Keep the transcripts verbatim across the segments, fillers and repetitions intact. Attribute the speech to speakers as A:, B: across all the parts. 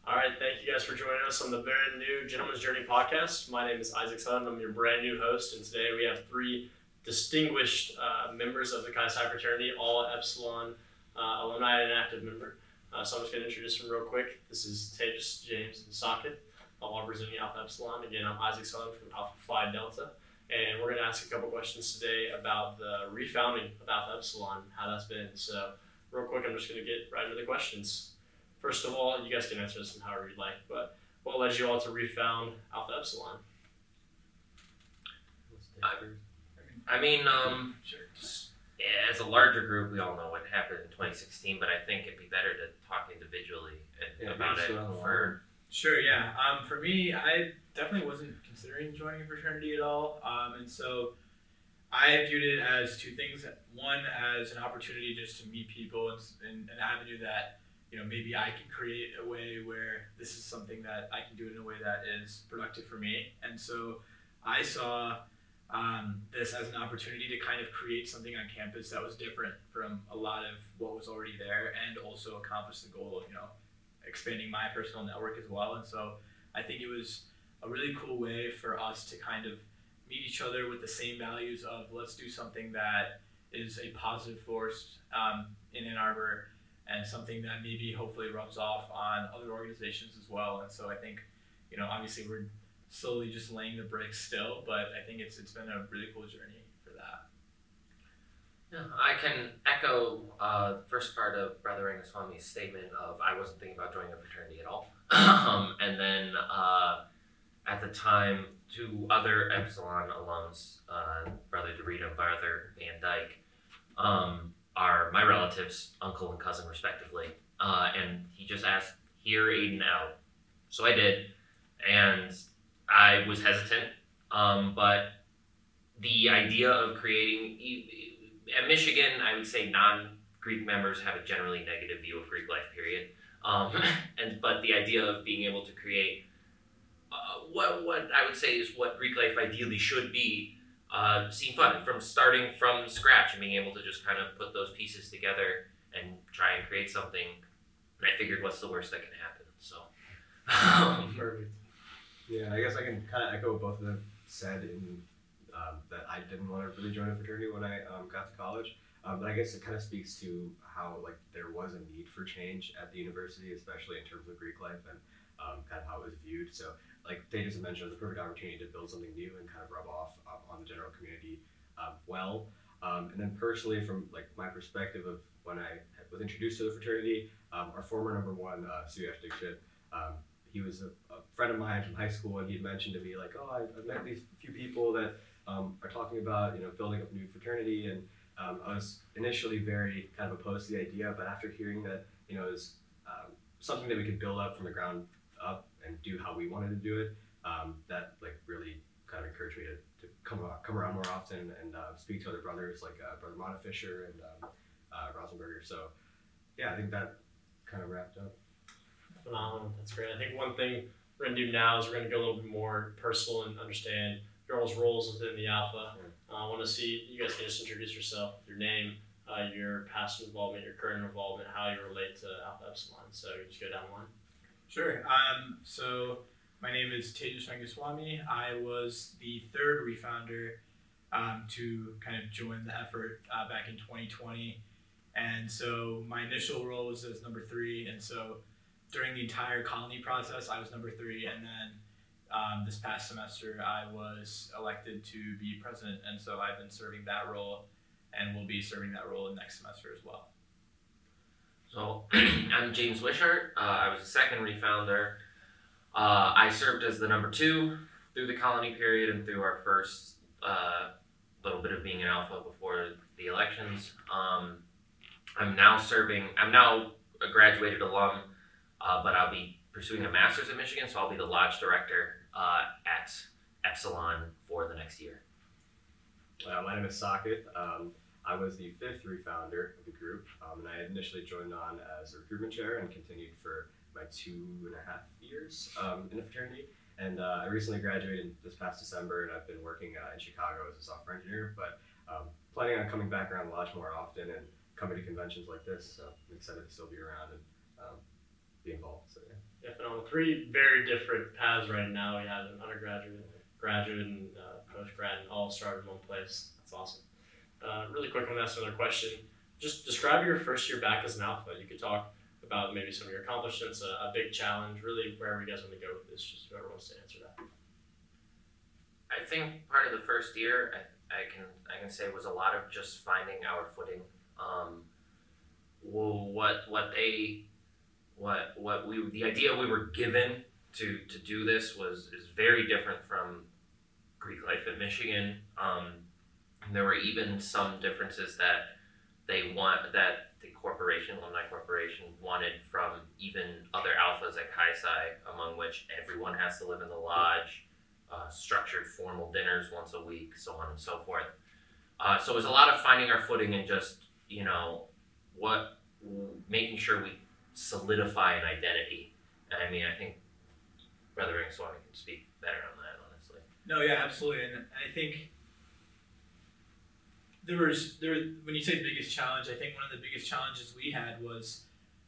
A: All right, thank you guys for joining us on the brand new Gentleman's Journey podcast. My name is Isaac Sutton. I'm your brand new host, and today we have three distinguished uh, members of the Chi Psi fraternity, all Epsilon uh, alumni and active member. Uh, so I'm just going to introduce them real quick. This is Tejas, James, and Socket, all representing Alpha Epsilon. Again, I'm Isaac Sutton from Alpha Phi Delta, and we're going to ask a couple questions today about the refounding of Alpha Epsilon, how that's been. So real quick, I'm just going to get right into the questions. First of all, you guys can answer this in however you'd like, but what led you all to refound Alpha Epsilon?
B: I, I mean, um, just, yeah, as a larger group, we all know what happened in twenty sixteen, but I think it'd be better to talk individually
C: yeah,
B: about it for...
D: Sure, yeah. Um, for me, I definitely wasn't considering joining a fraternity at all, um, and so I viewed it as two things. One, as an opportunity just to meet people and, and an avenue that, you know, maybe I can create a way where this is something that I can do in a way that is productive for me. And so I saw um, this as an opportunity to kind of create something on campus that was different from a lot of what was already there, and also accomplish the goal of, you know, expanding my personal network as well. And so I think it was a really cool way for us to kind of meet each other with the same values of let's do something that is a positive force um, in Ann Arbor, and something that maybe hopefully rubs off on other organizations as well. And so I think, you know, obviously we're slowly just laying the bricks still, but I think it's it's been a really cool journey for that.
B: Yeah, I can echo uh, the first part of Brother Rangaswamy's statement of I wasn't thinking about joining a fraternity at all. um, and then uh, at the time, two other Epsilon alums, uh, Brother Dorito and Brother Van Dyke, um, are my relatives, uncle and cousin respectively. Uh, and he just asked, hear Aiden out. So I did, and I was hesitant, um, but the idea of creating, at Michigan, I would say non-Greek members have a generally negative view of Greek life, period. Um, and but the idea of being able to create uh, what what I would say is what Greek life ideally should be uh, seemed fun. From starting from scratch and being able to just kind of put those pieces together and try and create something, I figured, what's the worst that can happen? So, um,
C: perfect. Yeah, I guess I can kind of echo what both of them said in um, that I didn't want to really join a fraternity when I um, got to college. Um, but I guess it kind of speaks to how like there was a need for change at the university, especially in terms of Greek life and um, kind of how it was viewed. So like they just mentioned, it was a perfect opportunity to build something new and kind of rub off um, on the general community um, well. Um, and then personally, from like my perspective of when I was introduced to the fraternity, um, our former number one, uh, Suyash Dixit, um, he was a, a friend of mine from high school, and he had mentioned to me like, oh, I, I've met these few people that um, are talking about, you know, building up a new fraternity. And um, I was initially very kind of opposed to the idea, but after hearing that, you know, it was um, something that we could build up from the ground up and do how we wanted to do it, um, that like really kind of encouraged me to, to come around, come around more often and uh, speak to other brothers like uh, Brother Mona Fisher and um, uh, Rosenberger. So yeah, I think that kind of wrapped up.
A: Phenomenal. That's great. I think one thing we're going to do now is we're going to go a little bit more personal and understand your all's roles within the Alpha. Uh, I want to see, you guys can just introduce yourself, your name, uh, your past involvement, your current involvement, how you relate to Alpha Epsilon. So you just go down the line.
D: Sure. Um, so my name is Tejas Rangaswamy. I was the third refounder um, to kind of join the effort uh, back in twenty twenty. And so my initial role was as number three. And so during the entire colony process, I was number three. And then um, this past semester, I was elected to be president. And so I've been serving that role and will be serving that role in next semester as well.
B: So I'm James Wishart. Uh, I was the second refounder. Uh, I served as the number two through the colony period and through our first uh, little bit of being an alpha before the elections. Um, I'm now serving, I'm now a graduated alum, uh, but I'll be pursuing a master's at Michigan, so I'll be the lodge director uh, at Epsilon for the next year.
C: Uh, my name is Socket. Um, I was the fifth refounder of the group, um, and I initially joined on as a recruitment chair and continued for my two and a half years um, in the fraternity. And uh, I recently graduated this past December, and I've been working uh, in Chicago as a software engineer, but um, planning on coming back around the lodge more often and coming to conventions like this, so I'm excited to still be around and um, be involved. So yeah.
A: Yeah, phenomenal. Three very different paths right now. We have an undergraduate, graduate, and uh, post-grad, and all started in one place. That's awesome. Uh, really quick, I'm going to ask another question. Just describe your first year back as an Alpha. You could talk about maybe some of your accomplishments, a, a big challenge, really wherever you guys want to go with this, just whoever wants to answer that.
B: I think part of the first year, I, I can I can say was a lot of just finding our footing. Um, well, what what they what what we the idea we were given to to do this was is very different from Greek life in Michigan. Um, there were even some differences that they want that the corporation, Alumni Corporation, wanted from even other alphas at Chi Psi, among which everyone has to live in the lodge, uh, structured formal dinners once a week, so on and so forth. Uh, so it was a lot of finding our footing and just, you know, what, making sure we solidify an identity. And I mean, I think Brother Ramaswamy can speak better on that, honestly.
D: No, yeah, absolutely. And I think there was, there, when you say biggest challenge, I think one of the biggest challenges we had was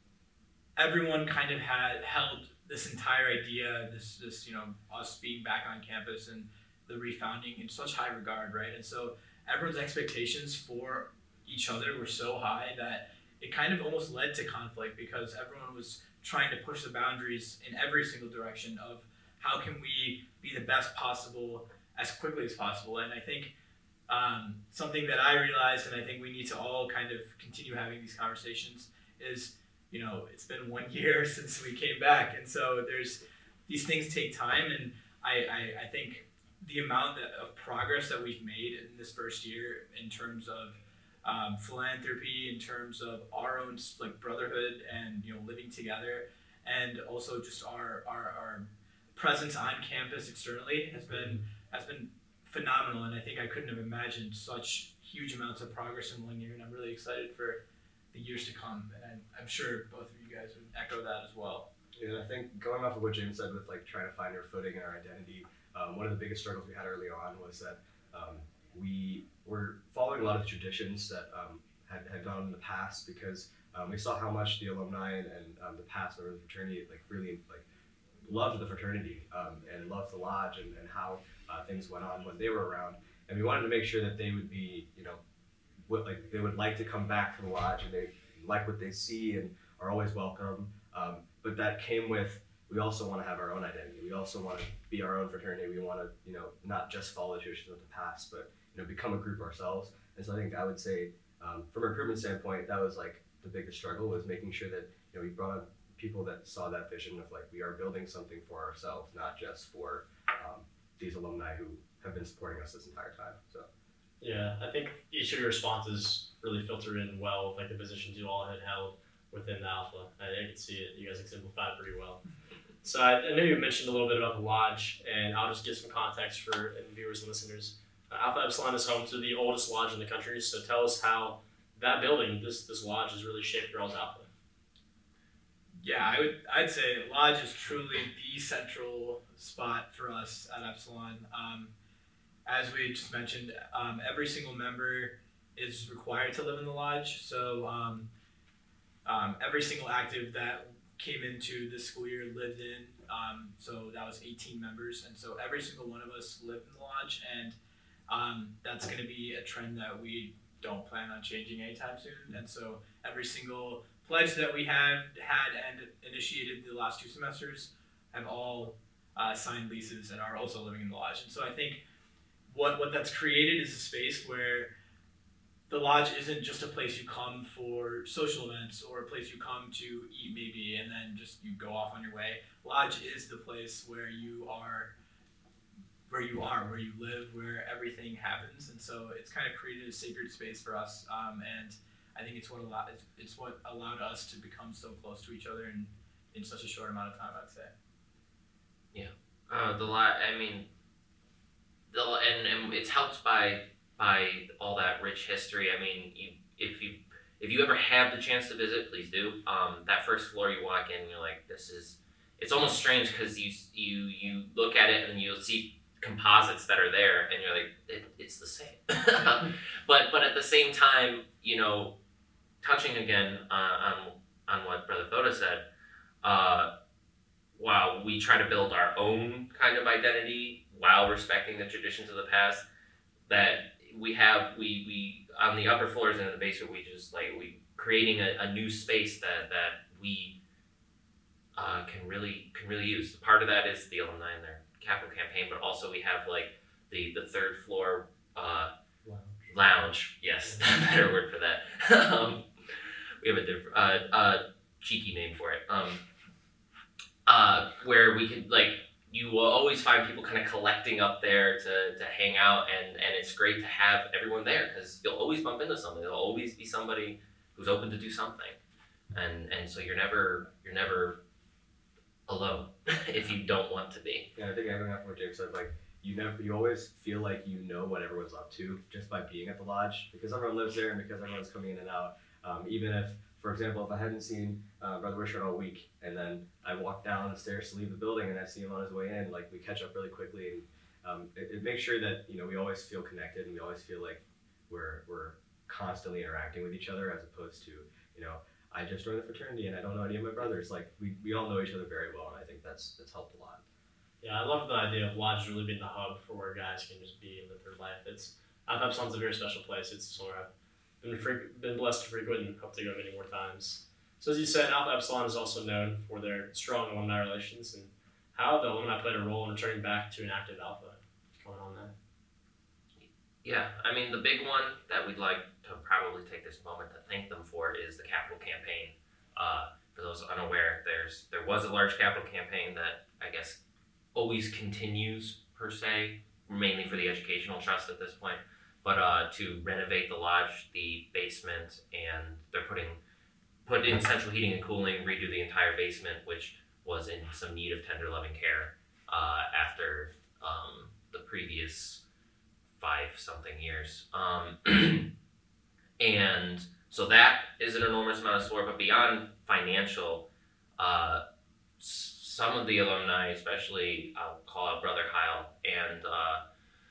D: everyone kind of had held this entire idea, this, this, you know, us being back on campus and the refounding in such high regard, right? And so everyone's expectations for each other were so high that it kind of almost led to conflict because everyone was trying to push the boundaries in every single direction of how can we be the best possible as quickly as possible. And I think um, something that I realized, and I think we need to all kind of continue having these conversations, is, you know, it's been one year since we came back. And so there's, these things take time. And I, I, I think the amount that, of progress that we've made in this first year in terms of um, philanthropy, in terms of our own like brotherhood and, you know, living together, and also just our, our, our presence on campus externally has been, has been phenomenal. And I think I couldn't have imagined such huge amounts of progress in one year. And I'm really excited for the years to come. And I'm, I'm sure both of you guys would echo that as well.
C: Yeah, I think going off of what James said with like trying to find our footing and our identity, um, one of the biggest struggles we had early on was that um, we were following a lot of traditions that um, had, had gone in the past because um, we saw how much the alumni and, and um, the past members of the fraternity like really like loved the fraternity um, and loved the lodge and, and how uh, things went on when they were around, and we wanted to make sure that they would be, you know, what like they would like to come back to the lodge and they like what they see and are always welcome. Um, but that came with, we also want to have our own identity. We also want to be our own fraternity. We want to, you know, not just follow traditions of the past, but, you know, become a group ourselves. And so I think I would say, um, from a recruitment standpoint, that was like the biggest struggle, was making sure that, you know, we brought on people that saw that vision of like, we are building something for ourselves, not just for um, these alumni who have been supporting us this entire time. So.
A: Yeah, I think each of your responses really filtered in well with like the positions you all had held within the Alpha. I, I could see it. You guys exemplified pretty well. So I, I know you mentioned a little bit about the lodge, and I'll just give some context for viewers and listeners. Uh, Alpha Epsilon is home to the oldest lodge in the country, so tell us how that building, this this lodge, has really shaped Girls Alpha.
D: Yeah, I would. I'd say lodge is truly the central spot for us at Epsilon. Um, as we just mentioned, um, every single member is required to live in the lodge. So um, um, every single active that came into this school year lived in. Um, so that was eighteen members, and so every single one of us lived in the lodge, and um, that's going to be a trend that we don't plan on changing anytime soon. And so every single pledge that we have had and initiated the last two semesters have all uh, signed leases and are also living in the lodge. And so I think what what that's created is a space where the lodge isn't just a place you come for social events or a place you come to eat maybe and then just you go off on your way. Lodge is the place where you are, where you are, where you live, where everything happens. And so it's kind of created a sacred space for us. Um, and I think it's what allowed it's, it's what allowed us to become so close to each other in, in such a short amount of time, I'd say.
B: Yeah, uh, the lot. I mean, the and, and it's helped by by all that rich history. I mean, you, if you if you ever have the chance to visit, please do. Um, that first floor you walk in, you're like, this is. It's almost strange because you you you look at it and you'll see composites that are there, and you're like, it, it's the same. but but at the same time, you know, touching again uh, on on what Brother Foda said, uh, while we try to build our own kind of identity while respecting the traditions of the past, that we have we we on the upper floors and in the basement, we just like we creating a, a new space that that we uh, can really can really use. Part of that is the alumni and their capital campaign, but also we have like the the third floor uh,
A: Lounge.
B: lounge. Yes, better word for that. um, we have a different uh, uh, cheeky name for it. Um, uh, where we could like. You will always find people kind of collecting up there to, to hang out, and, and it's great to have everyone there because you'll always bump into somebody. There'll always be somebody who's open to do something, and and so you're never you're never alone if you don't want to be.
C: Yeah, I think echoing off what Jake said, like you never, you always feel like you know what everyone's up to just by being at the lodge because everyone lives there and because everyone's coming in and out. Um, even if, for example, if I hadn't seen uh, Brother Wishart all week and then I walk down the stairs to leave the building and I see him on his way in, like we catch up really quickly, and um, it, it makes sure that you know we always feel connected and we always feel like we're we're constantly interacting with each other as opposed to you know I just joined the fraternity and I don't know any of my brothers. Like we, we all know each other very well, and I think that's that's helped a lot.
A: Yeah, I love the idea of lodge really being the hub for where guys can just be and live their life. It's Epsilon's a very special place. It's somewhere I've been fre- been blessed to frequent and hope to go many more times. So as you said, Alpha Epsilon is also known for their strong alumni relations, and how have the alumni played a role in returning back to an active Alpha? What's going on there?
B: Yeah, I mean, the big one that we'd like to probably take this moment to thank them for is the capital campaign. Uh, for those unaware, there's there was a large capital campaign that I guess always continues per se, mainly for the educational trust at this point, but uh, to renovate the lodge, the basement, and they're putting put in central heating and cooling, redo the entire basement, which was in some need of tender loving care uh, after um, the previous five something years. Um, and so that is an enormous amount of support, but beyond financial, uh, s- some of the alumni, especially I'll call out Brother Kyle and uh,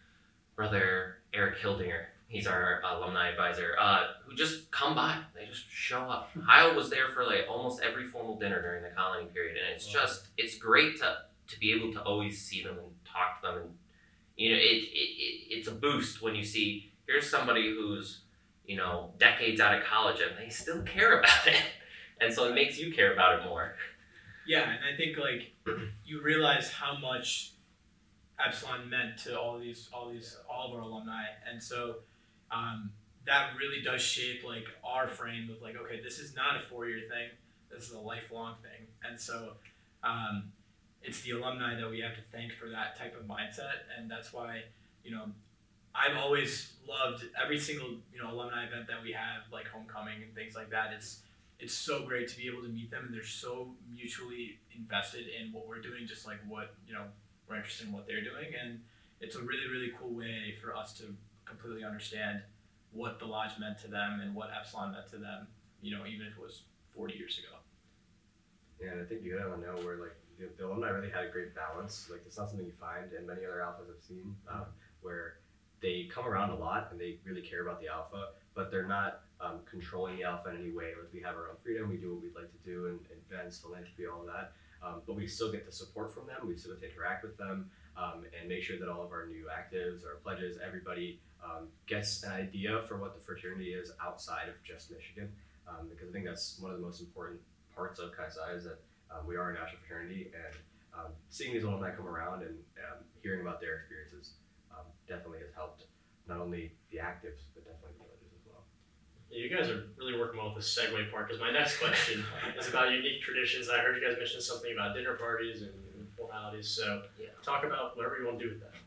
B: Brother Eric Hildinger, he's our alumni advisor, uh, who just come by, they just show up. Kyle was there for like almost every formal dinner during the colony period, and it's just, it's great to, to be able to always see them and talk to them, and you know, it, it, it it's a boost when you see, here's somebody who's, you know, decades out of college and they still care about it. And so it makes you care about it more.
D: Yeah, and I think like you realize how much Epsilon meant to all these, all these, all of our alumni, and so um, that really does shape like our frame of like, okay, this is not a four-year thing, this is a lifelong thing, and so. Um, It's the alumni that we have to thank for that type of mindset, and that's why, you know, I've always loved every single, you know, alumni event that we have, like homecoming and things like that. It's it's so great to be able to meet them, and they're so mutually invested in what we're doing, just like what, you know, we're interested in what they're doing, and it's a really, really cool way for us to completely understand what the lodge meant to them and what Epsilon meant to them, you know, even if it was forty years ago.
C: Yeah, and I think you gotta know where like the, the alumni really had a great balance. Like it's not something you find in many other alphas I've seen, um, where they come around a lot and they really care about the alpha, but they're not um, controlling the alpha in any way. Like we have our own freedom, we do what we'd like to do, and events, philanthropy, all of that. Um, but we still get the support from them. We still get to interact with them um, and make sure that all of our new actives, our pledges, everybody um, gets an idea for what the fraternity is outside of just Michigan, um, because I think that's one of the most important parts of Chi Psi is that um, we are a national fraternity, and um, seeing these alumni come around and um, hearing about their experiences um, definitely has helped not only the actives but definitely the pledges as well.
A: Yeah, you guys are really working well with the segue part, because my next question is about unique traditions. I heard you guys mention something about dinner parties and formalities, so
B: Yeah.
A: talk about whatever you want to do with that.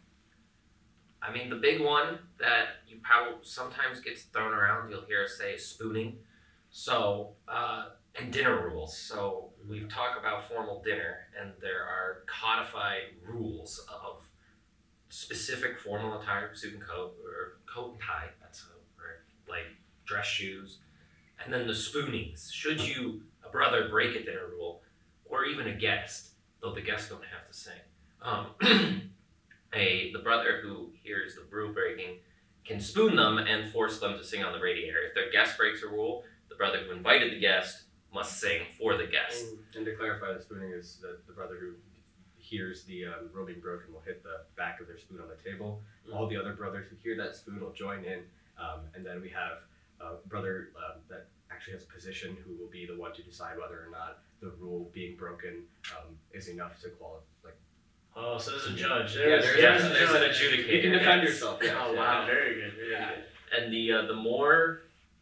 B: I mean, the big one that you probably sometimes gets thrown around, you'll hear us say spooning. So, uh, and dinner rules. So we talk about formal dinner, and there are codified rules of specific formal attire, suit and coat, or coat and tie, that's a, or like dress shoes, and then the spoonings. Should you, a brother, break a dinner rule, or even a guest, though the guests don't have to sing, um, a the brother who hears the rule breaking can spoon them and force them to sing on the radiator. If their guest breaks a rule, the brother who invited the guest must sing for the guest.
C: And, and to clarify, the spooning is the, the brother who hears the um, rule being broken will hit the back of their spoon on the table. Mm-hmm. All the other brothers who hear that spoon will join in, um, and then we have a brother um, that actually has a position who will be the one to decide whether or not the rule being broken um, is enough to qualify. Like,
A: oh, so there's a judge.
B: Yeah,
A: There's,
B: there's,
A: there's,
B: there's,
A: there's
B: there's
A: an
B: an adjudicator.
C: you can defend
B: yes.
C: yourself. Yeah.
A: Oh wow, very good, very
D: Yeah.
A: good.
B: And the uh, the more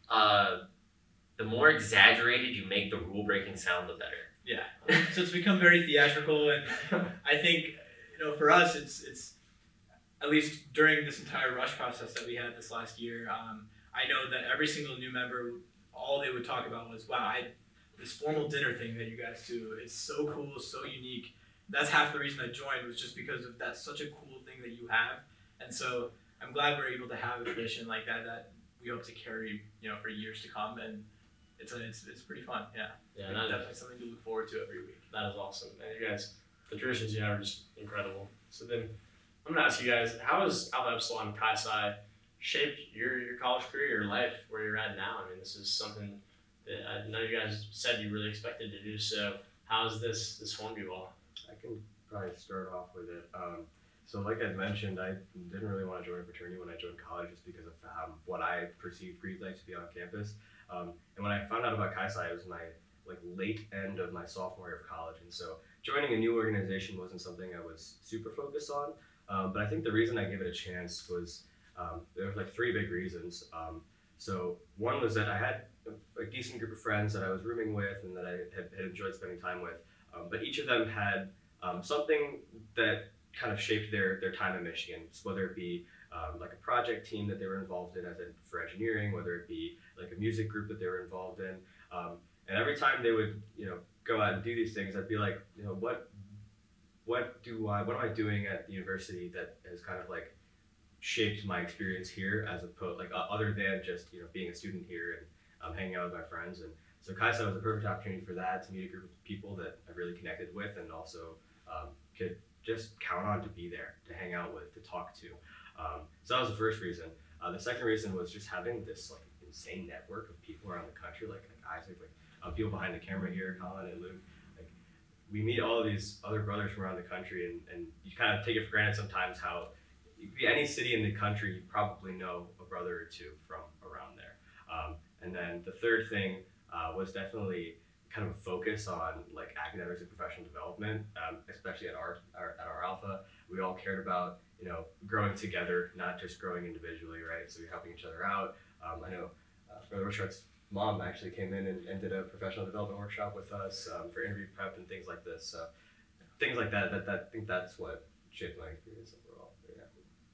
B: uh, the more exaggerated you make the rule breaking sound, the better.
D: Yeah. So it's become very theatrical, and I think, you know, for us, it's it's at least during this entire rush process that we had this last year. Um, I know that every single new member, all they would talk about was, "Wow, I this formal dinner thing that you guys do is so cool, so unique." That's half the reason I joined, was just because of that's such a cool thing that you have, and so I'm glad we're able to have a tradition like that that we hope to carry, you know, for years to come, and it's a, it's it's pretty fun. Yeah.
A: Yeah,
D: It's
A: that
D: definitely
A: is,
D: something to look forward to every week.
A: that is awesome. And you guys, the traditions you have are just incredible. So then, I'm gonna ask you guys, how has Alpha Epsilon Chi Psi shaped your your college career, your life, where you're at now? I mean, this is something that I know you guys said you really expected to do. So, how has this this formed you all?
C: I can probably start off with it. Um, so like I mentioned, I didn't really want to join a fraternity when I joined college just because of um, what I perceived Greek life to be on campus. Um, and when I found out about Chi Psi, it was my like late end of my sophomore year of college. And so joining a new organization wasn't something I was super focused on. Um, but I think the reason I gave it a chance was um, there were like three big reasons. Um, so one was that I had a, a decent group of friends that I was rooming with and that I had, had enjoyed spending time with. Um, but each of them had um, something that kind of shaped their, their time in Michigan, so whether it be um, like a project team that they were involved in as in, for engineering, whether it be like a music group that they were involved in. Um, and every time they would, you know, go out and do these things, I'd be like, you know, what, what do I, what am I doing at the university that has kind of like shaped my experience here, as opposed, like uh, other than just, you know, being a student here and um, hanging out with my friends. And so Chi Psi was a perfect opportunity for that, to meet a group of people that I really connected with and also um, could just count on to be there, to hang out with, to talk to. Um, so that was the first reason. Uh, the second reason was just having this like insane network of people around the country, like, like Isaac, like uh, people behind the camera here, Colin and Luke. Like, we meet all of these other brothers from around the country, and, and you kind of take it for granted sometimes how any city in the country, you probably know a brother or two from around there. Um, and then the third thing uh, was definitely kind of a focus on like academics and professional development, um, especially at our, our at our Alpha. We all cared about, you know, growing together, not just growing individually, right? So we're helping each other out. Um, I know uh, Brother Richard's mom actually came in and, and did a professional development workshop with us um, for interview prep and things like this. So things like that, that, that I think that's what shaped my experience overall. Yeah.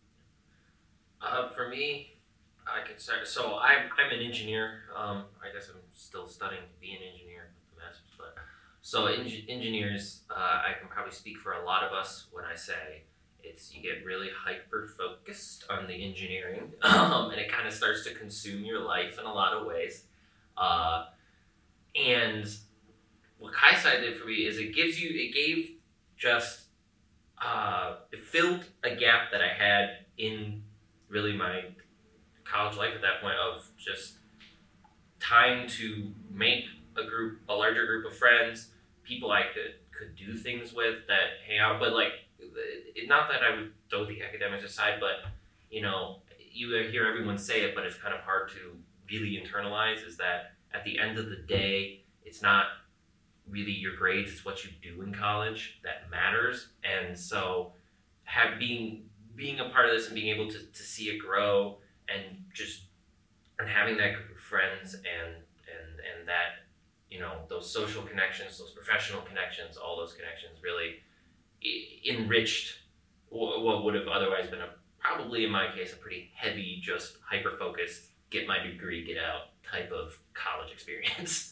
B: Uh, for me, I can start. So I'm I'm an engineer. Um, I guess I'm still studying to be an engineer with the masters. But so eng- engineers, uh, I can probably speak for a lot of us when I say it's you get really hyper focused on the engineering, um, and it kind of starts to consume your life in a lot of ways. Uh, and what Chi Psi did for me is it gives you it gave just uh, it filled a gap that I had in really my college life at that point, of just time to make a group, a larger group of friends, people I could could do things with, that hang out. But like, it, not that I would throw the academics aside, but you know, you hear everyone say it, but it's kind of hard to really internalize. Is that at the end of the day, it's not really your grades; it's what you do in college that matters. And so, have being being a part of this and being able to, to see it grow, and just and having that group of friends and and and that, you know, those social connections, those professional connections, all those connections really enriched what would have otherwise been a probably in my case a pretty heavy, just hyper focused, get my degree, get out type of college experience.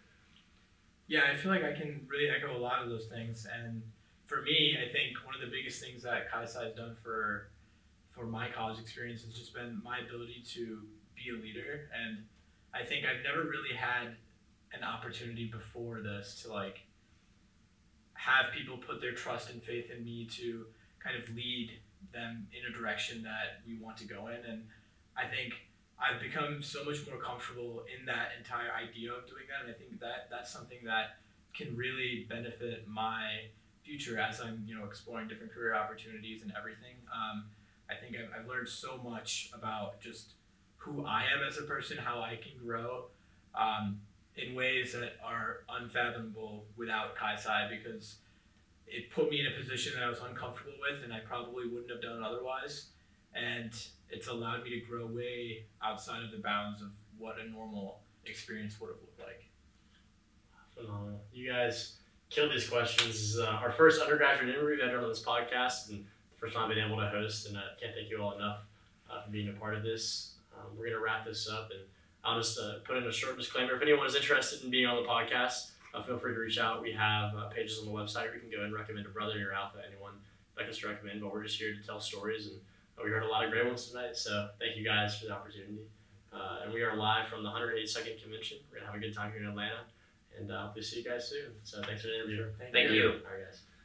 D: Yeah, I feel like I can really echo a lot of those things, and for me, I think one of the biggest things that Chi Psi has done for for my college experience has just been my ability to be a leader. And I think I've never really had an opportunity before this to like have people put their trust and faith in me to kind of lead them in a direction that we want to go in. And I think I've become so much more comfortable in that entire idea of doing that, and I think that that's something that can really benefit my future as I'm, you know, exploring different career opportunities and everything. Um, I think I've, I've learned so much about just who I am as a person, how I can grow um, in ways that are unfathomable without Chi Sci, because it put me in a position that I was uncomfortable with and I probably wouldn't have done otherwise. And it's allowed me to grow way outside of the bounds of what a normal experience would have looked like.
A: Phenomenal. You guys killed these questions. This is uh, our first undergraduate interview we've ever done on this podcast, and the first time I've been able to host, and I uh, can't thank you all enough uh, for being a part of this. Um, we're going to wrap this up, and I'll just uh, put in a short disclaimer. If anyone is interested in being on the podcast, uh, feel free to reach out. We have uh, pages on the website where you can go and recommend a brother in your alpha, anyone that can recommend, but we're just here to tell stories, and uh, we heard a lot of great ones tonight, so thank you guys for the opportunity. Uh, and we are live from the one hundred eighty-second Convention. We're going to have a good time here in Atlanta, and uh, we'll see you guys soon. So thanks for the interview.
B: Thank you.
A: All right, guys.